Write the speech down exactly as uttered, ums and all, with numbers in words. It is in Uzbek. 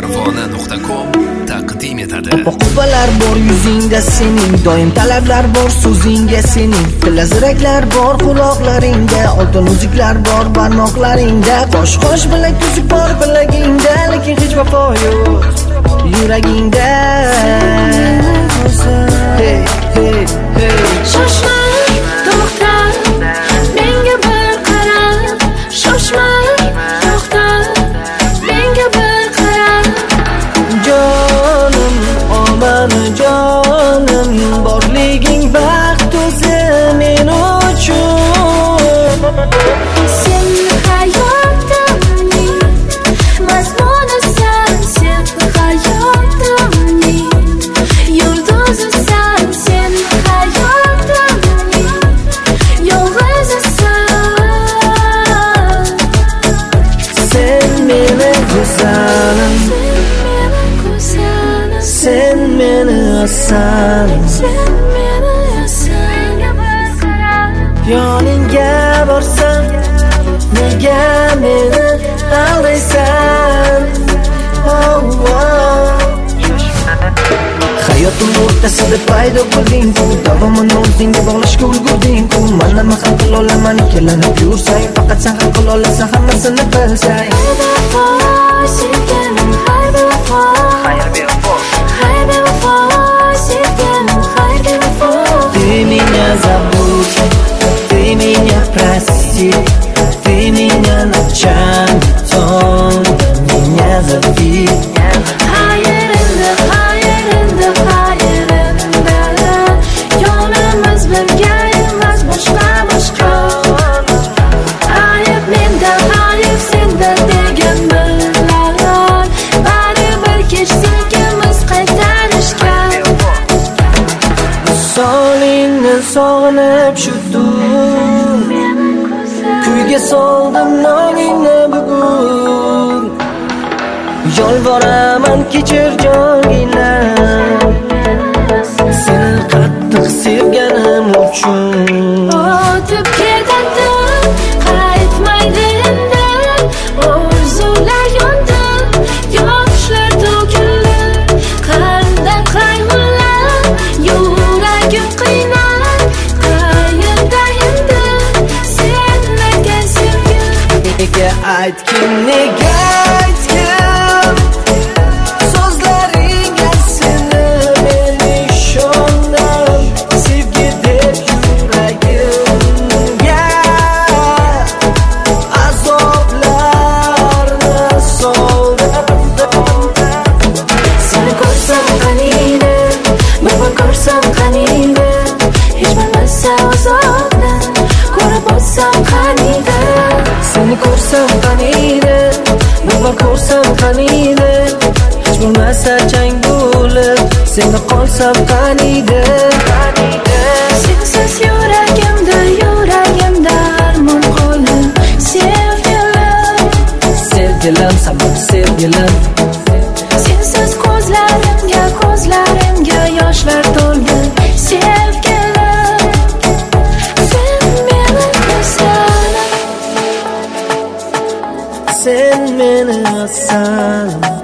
parvona nuqta com taqdim etadi. Qubbalar bor yuzingda sening, doim talablar bor so'zingga sening. Tilaziraklar bor quloqlaringda, oltin uzuklar bor barmoqlaringda. Qosh qosh bilak tuzuk bor bilagingda, lekin hech vafo yo'q yuragingda. Hey hey hey, shoshma to'xta, menga bir qara. Shoshma to'xta, menga bir qara. Jonim oman jonim, borliging baxt o'zi men uchun. Sen hayotimning mazmunisan, sen hayotimning yulduzisan, sen hayotimning yolg'izisan. Sen meni go'zalim, sen meni asalim, sen meni asalim. yoningga borsam nega meni aldaysan? Oh, oh. Hayotim o'rtasida paydo bo'lding-ku, davomini o'zingga bog'lashga ulgurding-ku. Mana nima ham qila olaman, ikkilanib yursang, faqat sen hal qila olasan hammasini bilsang. Sevganim har bevafo, Xayr bevafo, har bevafo, sevganim har bevafo. Ты меня забудь, ты меня прости, ты меня ночами сон, меня зови. Hayırında, hayırında, hayırında, yolumuz birga emas, boshqa boshqa. Ayıp menda, ayıp senda degan bilan, baribir kechdik ikimiz qaytarishga. Solingni sog'inib shu tun, kuyga soldim noningni bugun. Yolvoraman kechir jonginam, seni qattiq sevganim uchun. O'tib ketadi, qaytmaydi endi, orzular yondi, yoshlar to'kildi, qalbdan qayg'ular, yuragim qiynal. Qayerda endi sen aytgan sevgi? Nega aytgin, nega aytgin, so'zlaringga seni men ishondim. Sevgi deb yuragimga azoblarni soldim. Seni ko'rsam qaniydi, bir ko'rsam qaniydi, hech bo'lmasa azobni ko'rib o'tsam qaniydi. Seni ko'rsam qaniydi, bir ko'rsam qaniydi, hech bo'lmasa chang bo'lib seni qolsam qaniydi. Sensiz yuragimda, yuragimda armon qoldi. Sevgilim, Sevgilim, sabr sevgilim, sensiz ko'zlarimga, ko'zlarimga yoshlar to'ldi. Sevgilim, sen meni go'zalim, sen meni asalim.